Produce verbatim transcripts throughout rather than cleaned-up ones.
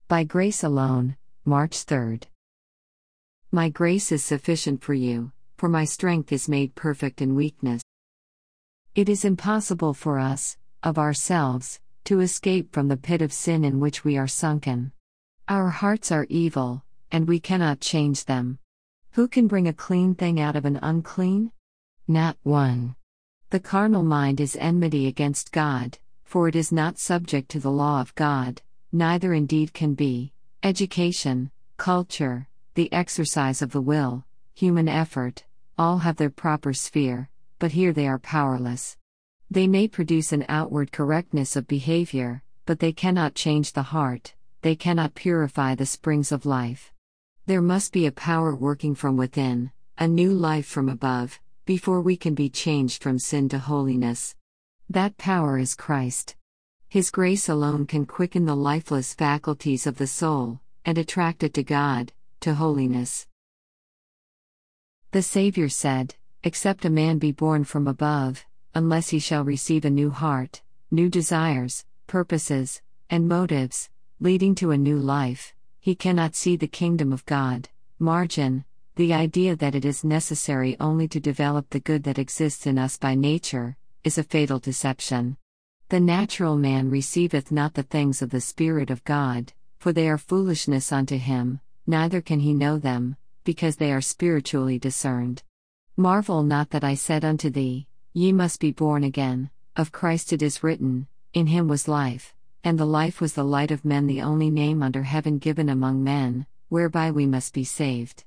By grace alone, March third. My grace is sufficient for you, for my strength is made perfect in weakness. It is impossible for us, of ourselves, to escape from the pit of sin in which we are sunken. Our hearts are evil, and we cannot change them. Who can bring a clean thing out of an unclean? Not one. The carnal mind is enmity against God, for it is not subject to the law of God, neither indeed can be. Education, culture, the exercise of the will, human effort, all have their proper sphere, but here they are powerless. They may produce an outward correctness of behavior, but they cannot change the heart, they cannot purify the springs of life. There must be a power working from within, a new life from above, before we can be changed from sin to holiness. That power is Christ. His grace alone can quicken the lifeless faculties of the soul, and attract it to God, to holiness. The Savior said, "Except a man be born from above, unless he shall receive a new heart, new desires, purposes, and motives, leading to a new life, he cannot see the kingdom of God." Margin, the idea that it is necessary only to develop the good that exists in us by nature, is a fatal deception. The natural man receiveth not the things of the Spirit of God, for they are foolishness unto him, neither can he know them, because they are spiritually discerned. Marvel not that I said unto thee, Ye must be born again. Of Christ it is written, In him was life, and the life was the light of men, the only name under heaven given among men, whereby we must be saved.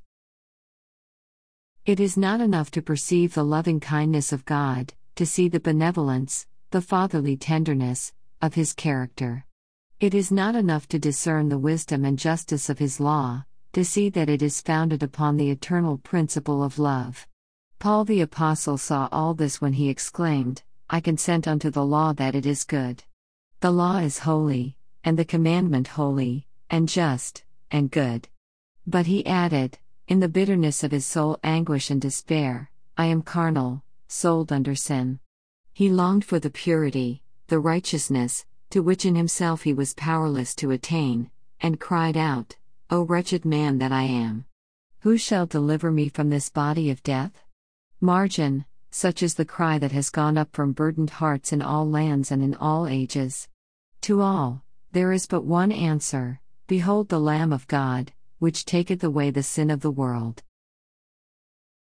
It is not enough to perceive the loving kindness of God, to see the benevolence, the fatherly tenderness, of His character. It is not enough to discern the wisdom and justice of His law, to see that it is founded upon the eternal principle of love. Paul the Apostle saw all this when he exclaimed, I consent unto the law that it is good. The law is holy, and the commandment holy, and just, and good. But he added, in the bitterness of his soul anguish and despair, I am carnal, sold under sin. He longed for the purity, the righteousness, to which in himself he was powerless to attain, and cried out, O wretched man that I am! Who shall deliver me from this body of death? Margin, such is the cry that has gone up from burdened hearts in all lands and in all ages. To all, there is but one answer, Behold the Lamb of God, which taketh away the sin of the world.